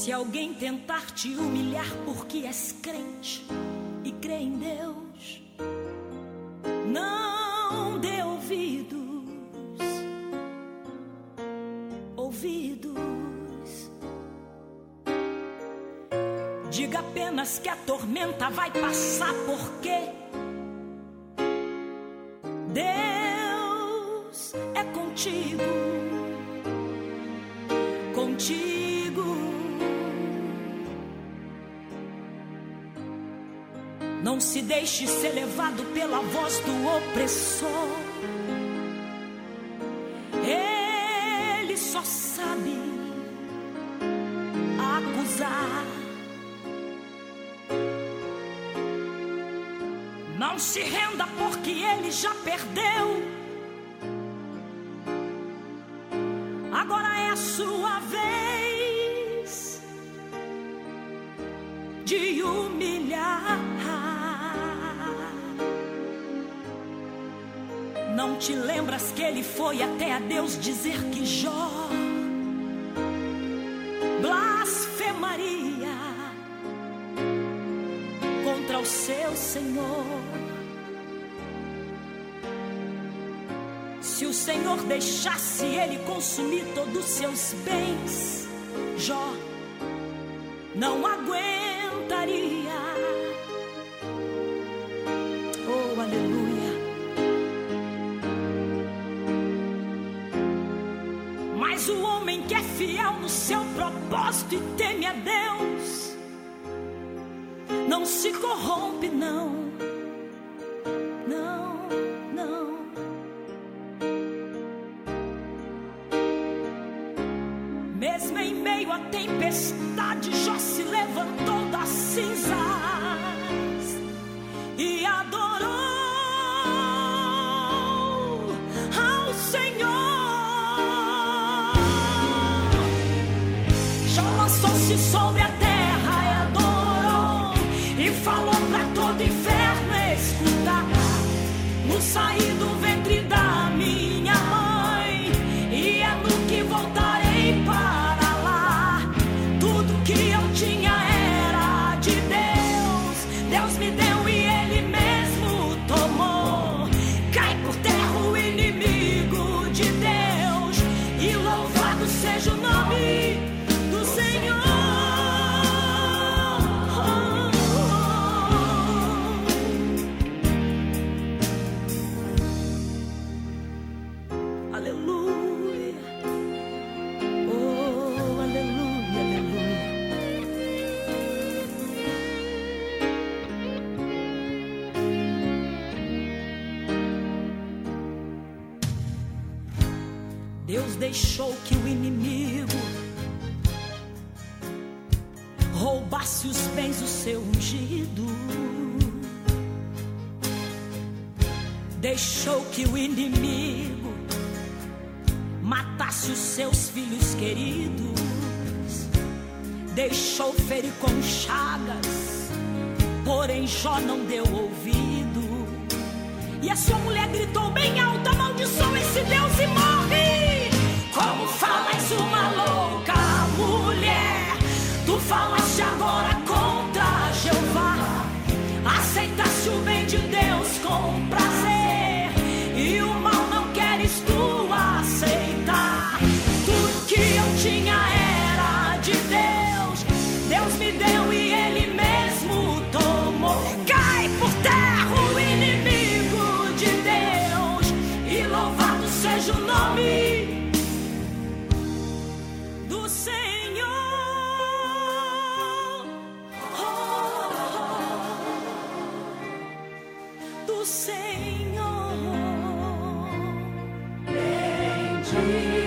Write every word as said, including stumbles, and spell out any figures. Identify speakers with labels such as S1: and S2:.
S1: Se alguém tentar te humilhar porque és crente e crê em Deus, não dê ouvidos, ouvidos. Diga apenas que a tormenta vai passar, porque Deus é contigo, contigo. Não se deixe ser levado pela voz do opressor. Ele só sabe acusar. Não se renda porque ele já perdeu. Agora é a sua vez de humilhar. Não te lembras que ele foi até a Deus dizer que Jó blasfemaria contra o seu Senhor? Se o Senhor deixasse ele consumir todos os seus bens, Jó não aguentaria. Oh, aleluia. Mas o homem que é fiel no seu propósito e teme a Deus não se corrompe, não, não, não. Mesmo em meio à tempestade, Jó se levantou das cinzas e adorou ao Senhor. Jó lançou-se sobre a terra e adorou, e falou pra todo inferno escutar: no sair do ventre da minha mãe, e é no que voltarei para lá. Tudo que eu tinha era de Deus, Deus me deu e ele mesmo tomou. Cai por terra o inimigo de Deus, e louvado seja o nome do Senhor. Aleluia. Oh, aleluia, aleluia. Deus deixou que o inimigo roubasse os bens do seu ungido. Deixou que o inimigo matasse os seus filhos queridos. Deixou ferir com chagas, porém Jó não deu ouvido. E a sua mulher gritou bem alto: amaldiçoa esse Deus e morre. Como falas uma louca mulher, tu falaste agora contra Jeová. Aceitaste o bem de Deus com prazer, e o mal não queres tu aceitar. Tudo que eu tinha era de Deus, Deus me deu e ele mesmo tomou. Cai por terra o inimigo de Deus, e louvado seja o nome do Senhor. Do Senhor. Bendito